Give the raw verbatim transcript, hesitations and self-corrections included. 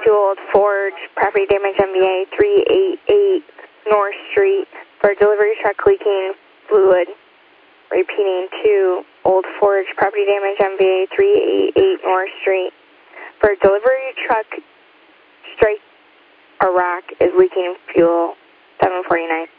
two Old Forge, property damage M V A three eighty-eight North Street for a delivery truck leaking fluid. Repeating, two Old Forge, property damage M V A three eighty-eight North Street for a delivery truck strike a rock is leaking fuel. seven forty-nine.